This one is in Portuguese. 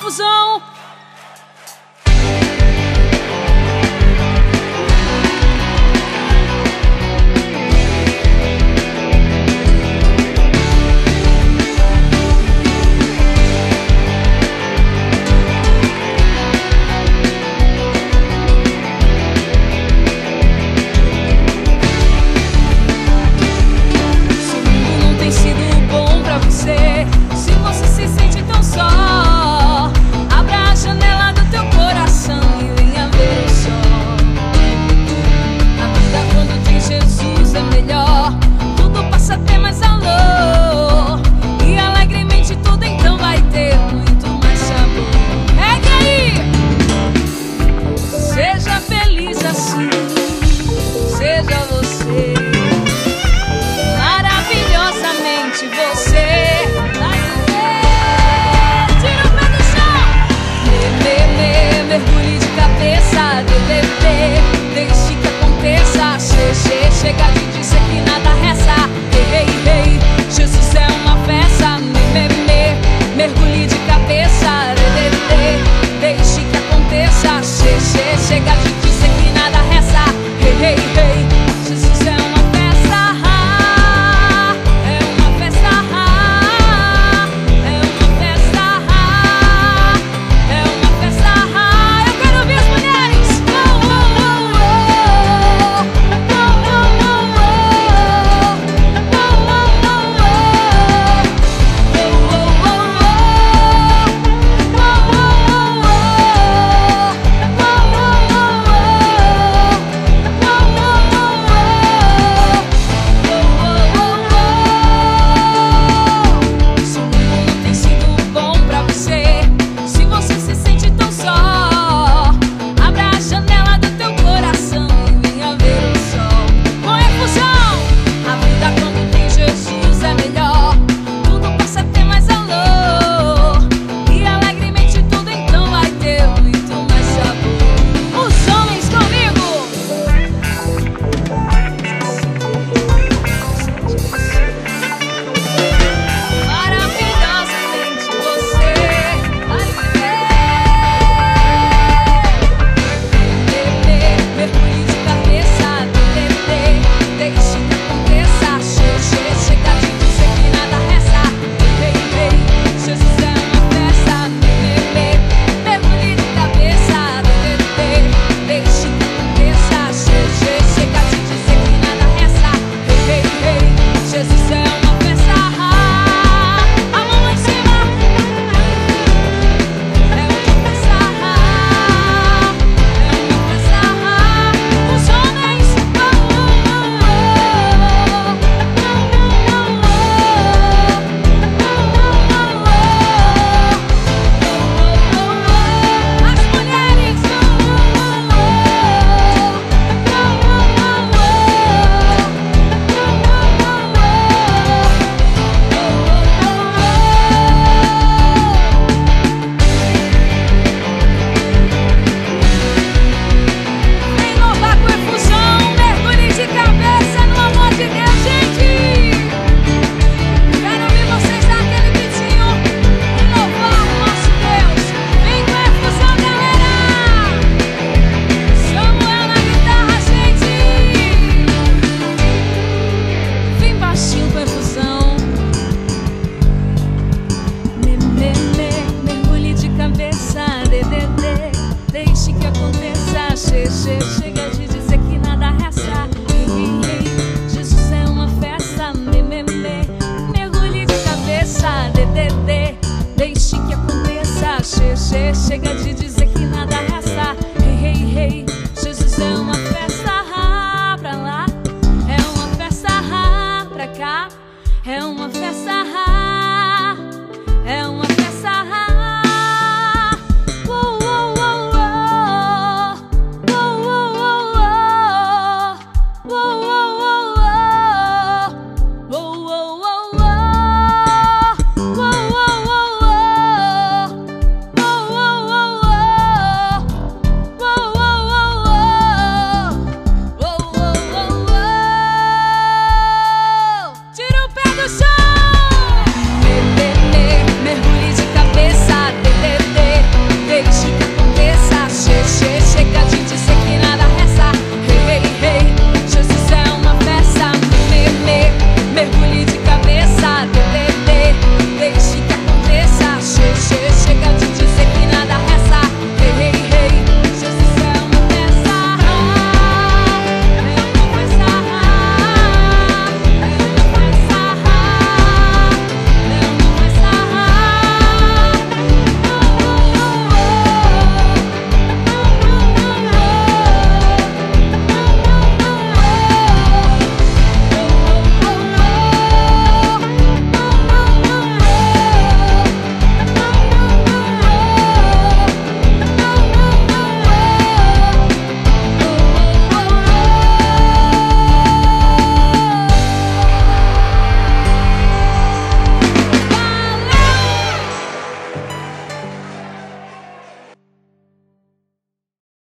Efusão. Se você se sente tão só, abra a janela do teu coração e venha ver o sol. A vida quando tem Jesus é melhor, tudo passa a ter mais valor, e alegremente tudo então vai ter muito mais sabor. Pegue aí! Seja feliz assim, seja você, maravilhosamente você. Mergulhe de cabeça, deixe que aconteça. Chega de dizer que nada resta. Hey, Jesus é uma festa. Mergulhe de cabeça, deixe que aconteça. Chega de dizer que nada resta. Hey, Jesus é uma festa. É uma festa. É uma festa. É uma festa. Eu quero ver as mulheres. Se o mundo não tem sido bom pra você, se você se sente tão só, abra a janela do teu coração e venha ver o sol. Com efusão, a vida quando tem Jesus é melhor, tudo passa a ter mais valor, e alegremente tudo então vai ter muito mais sabor. Os homens comigo! Maravilhosamente você vai viver. Mergulhe de cabeça, deixe que aconteça. Chega de dizer que nada resta. Jesus é uma festa. Mergulhe de cabeça, deixe que aconteça. Chega de dizer que nada resta. Jesus é uma festa. A mão lá em cima. É uma festa. É uma festa. Os homens. As mulheres. Vem louvar com efusão, mergulhe de cabeça no amor de Deus, gente. Quero ouvir vocês dar aquele gritinho e louvar o nosso Deus. Vem com efusão, galera. Samuel na guitarra, gente. Vem baixinho com efusão. Mergulhe de cabeça, deixe que aconteça.